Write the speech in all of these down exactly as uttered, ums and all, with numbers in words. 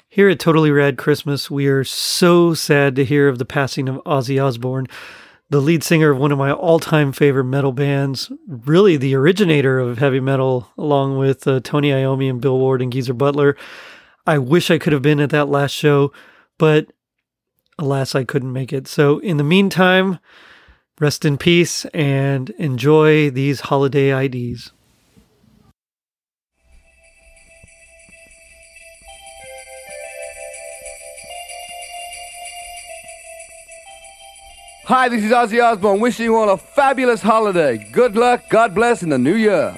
Here at Totally Rad Christmas, we are so sad to hear of the passing of Ozzy Osbourne, the lead singer of one of my all-time favorite metal bands, really the originator of heavy metal, along with uh, Tony Iommi and Bill Ward and Geezer Butler. I wish I could have been at that last show, but alas, I couldn't make it. So in the meantime, rest in peace and enjoy these holiday I Ds. Hi, this is Ozzy Osbourne wishing you all a fabulous holiday. Good luck, God bless in the new year.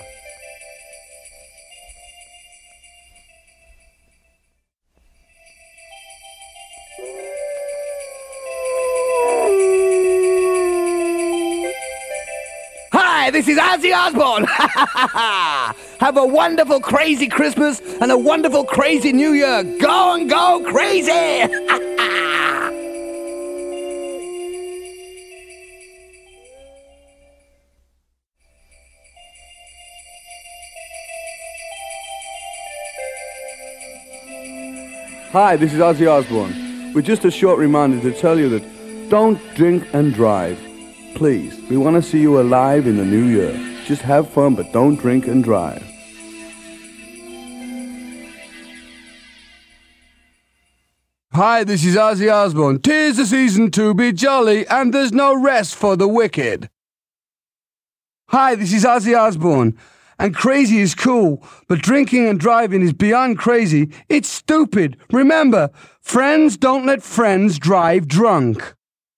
Hi, this is Ozzy Osbourne. Have a wonderful, crazy Christmas and a wonderful, crazy New Year. Go and go crazy. Hi, this is Ozzy Osbourne, with just a short reminder to tell you that don't drink and drive. Please, we want to see you alive in the new year. Just have fun, but don't drink and drive. Hi, this is Ozzy Osbourne. 'Tis the season to be jolly, and there's no rest for the wicked. Hi, this is Ozzy Osbourne. And crazy is cool, but drinking and driving is beyond crazy. It's stupid. Remember, friends don't let friends drive drunk.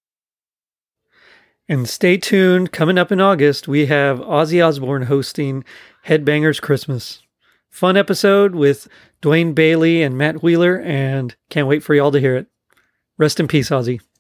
And stay tuned. Coming up in August, we have Ozzy Osbourne hosting Headbangers Christmas. Fun episode with Dwayne Bailey and Matt Wheeler, and can't wait for y'all to hear it. Rest in peace, Ozzy.